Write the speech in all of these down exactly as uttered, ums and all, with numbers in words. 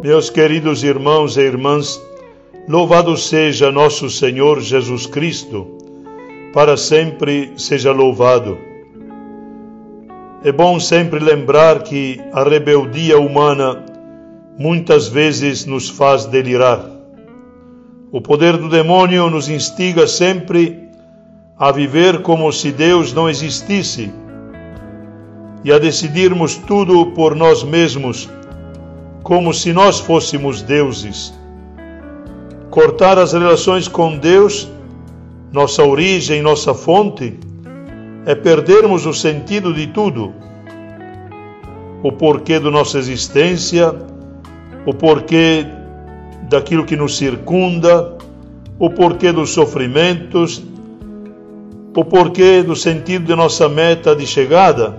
Meus queridos irmãos e irmãs, louvado seja nosso Senhor Jesus Cristo, para sempre seja louvado. É bom sempre lembrar que a rebeldia humana muitas vezes nos faz delirar. O poder do demônio nos instiga sempre a viver como se Deus não existisse e a decidirmos tudo por nós mesmos, como se nós fôssemos deuses. Cortar as relações com Deus, nossa origem, nossa fonte, é perdermos o sentido de tudo. O porquê da nossa existência, o porquê daquilo que nos circunda, o porquê dos sofrimentos, o porquê do sentido de nossa meta de chegada.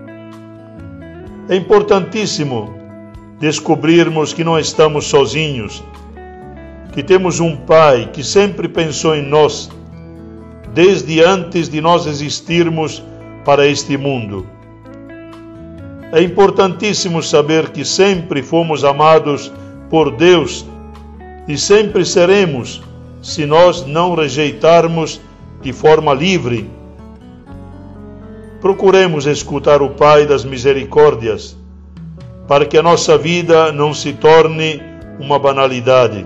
É importantíssimo descobrirmos que não estamos sozinhos, que temos um Pai que sempre pensou em nós, desde antes de nós existirmos para este mundo. É importantíssimo saber que sempre fomos amados por Deus e sempre seremos, se nós não rejeitarmos de forma livre. Procuremos escutar o Pai das misericórdias, para que a nossa vida não se torne uma banalidade.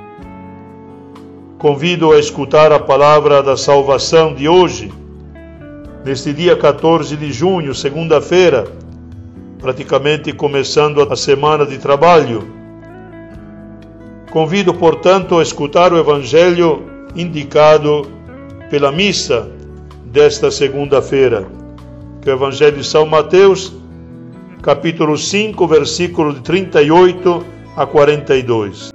Convido a escutar a palavra da salvação de hoje, neste dia quatorze de junho, segunda-feira, praticamente começando a semana de trabalho. Convido, portanto, a escutar o Evangelho indicado pela missa desta segunda-feira, que é o Evangelho de São Mateus, capítulo cinco, versículo de trinta e oito a quarenta e dois.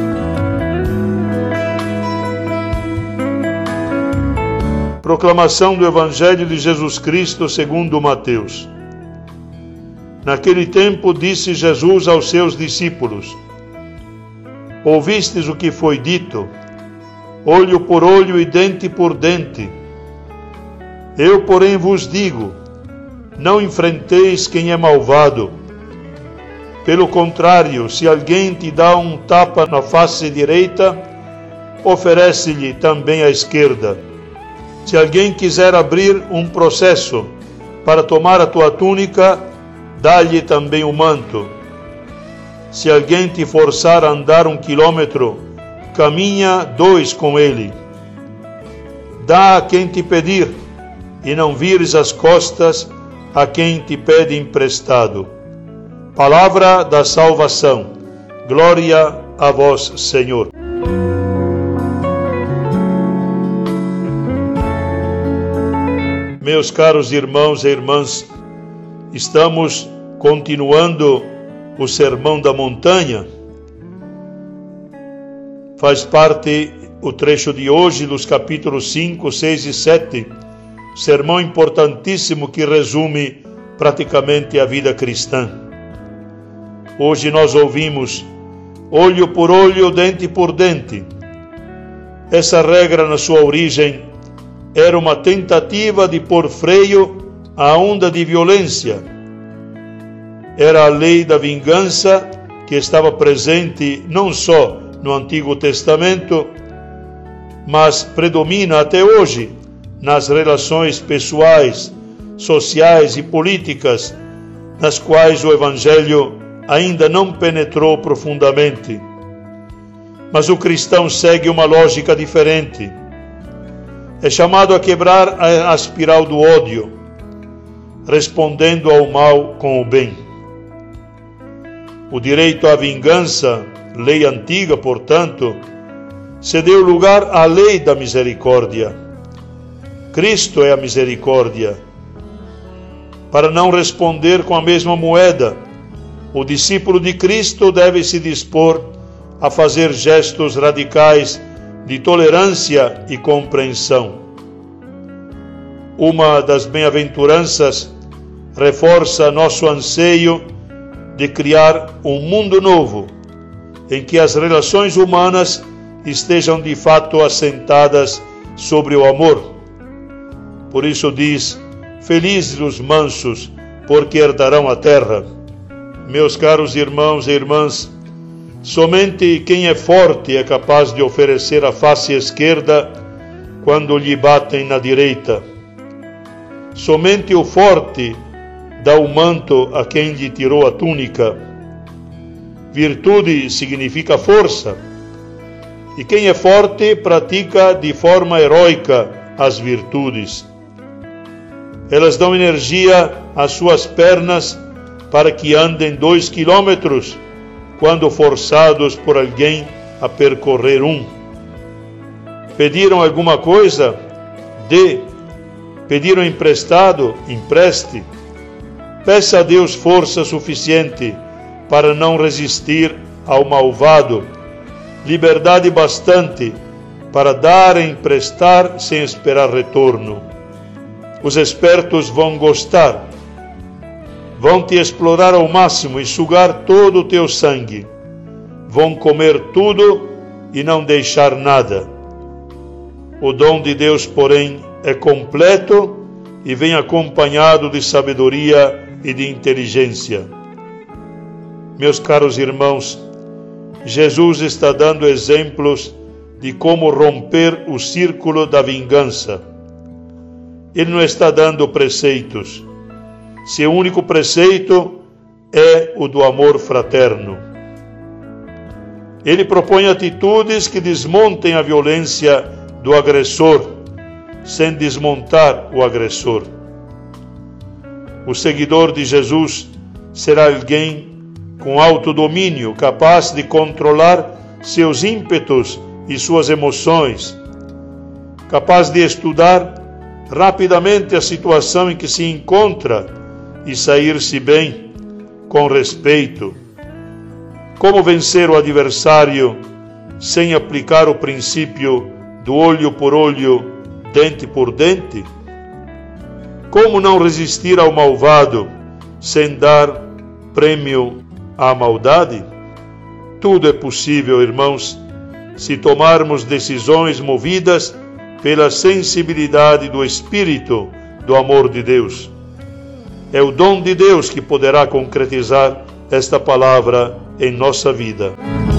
Proclamação do Evangelho de Jesus Cristo segundo Mateus. Naquele tempo disse Jesus aos seus discípulos: Ouvistes o que foi dito, olho por olho e dente por dente. Eu, porém, vos digo, não enfrenteis quem é malvado. Pelo contrário, se alguém te dá um tapa na face direita, oferece-lhe também a esquerda. Se alguém quiser abrir um processo para tomar a tua túnica, dá-lhe também o manto. Se alguém te forçar a andar um quilômetro, caminha dois com ele. Dá a quem te pedir, e não vires as costas a quem te pede emprestado. Palavra da salvação. Glória a vós, Senhor. Meus caros irmãos e irmãs, estamos continuando o Sermão da Montanha. Faz parte o trecho de hoje dos capítulos cinco, seis e sete, sermão importantíssimo que resume praticamente a vida cristã. Hoje nós ouvimos olho por olho, dente por dente. Essa regra, na sua origem, era uma tentativa de pôr freio à onda de violência. Era a lei da vingança que estava presente não só no Antigo Testamento, mas predomina até hoje nas relações pessoais, sociais e políticas, nas quais o Evangelho ainda não penetrou profundamente. Mas o cristão segue uma lógica diferente. É chamado a quebrar a espiral do ódio, respondendo ao mal com o bem. O direito à vingança, lei antiga, portanto, cedeu lugar à lei da misericórdia. Cristo é a misericórdia. Para não responder com a mesma moeda, o discípulo de Cristo deve se dispor a fazer gestos radicais de tolerância e compreensão. Uma das bem-aventuranças reforça nosso anseio de criar um mundo novo, em que as relações humanas estejam de fato assentadas sobre o amor. Por isso diz: felizes os mansos, porque herdarão a terra. Meus caros irmãos e irmãs, Somente quem é forte é capaz de oferecer a face esquerda quando lhe batem na direita. Somente o forte dá o manto a quem lhe tirou a túnica. Virtude significa força, e quem é forte pratica de forma heróica as virtudes. Elas dão energia às suas pernas para que andem dois quilômetros quando forçados por alguém a percorrer um. Pediram alguma coisa? Dê. Pediram emprestado? Empreste. Peça a Deus força suficiente para não resistir ao malvado, liberdade bastante para dar e emprestar sem esperar retorno. Os espertos vão gostar, vão te explorar ao máximo e sugar todo o teu sangue. Vão comer tudo e não deixar nada. O dom de Deus, porém, é completo e vem acompanhado de sabedoria e de inteligência. Meus caros irmãos, Jesus está dando exemplos de como romper o círculo da vingança. Ele não está dando preceitos. Seu único preceito é o do amor fraterno. Ele propõe atitudes que desmontem a violência do agressor, sem desmontar o agressor. O seguidor de Jesus será alguém com autodomínio, capaz de controlar seus ímpetos e suas emoções, capaz de estudar rapidamente a situação em que se encontra e sair-se bem, com respeito. Como vencer o adversário sem aplicar o princípio do olho por olho, dente por dente? Como não resistir ao malvado sem dar prêmio à maldade? Tudo é possível, irmãos, se tomarmos decisões movidas pela sensibilidade do Espírito do amor de Deus. É o dom de Deus que poderá concretizar esta palavra em nossa vida.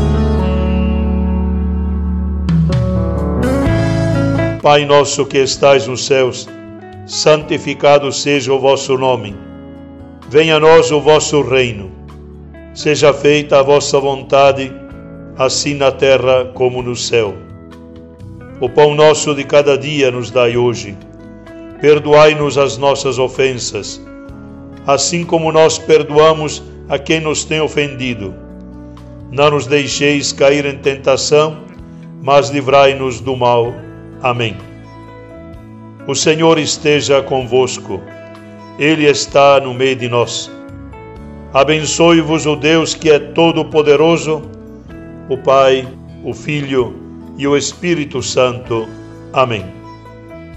Pai nosso que estais nos céus, santificado seja o vosso nome. Venha a nós o vosso reino. Seja feita a vossa vontade, assim na terra como no céu. O pão nosso de cada dia nos dai hoje. Perdoai-nos as nossas ofensas, assim como nós perdoamos a quem nos tem ofendido. Não nos deixeis cair em tentação, mas livrai-nos do mal. Amém. O Senhor esteja convosco. Ele está no meio de nós. Abençoe-vos o Deus que é todo-poderoso, o Pai, o Filho e o Espírito Santo. Amém.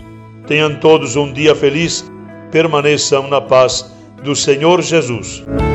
Tenham todos um dia feliz. Permaneçam na paz do Senhor Jesus.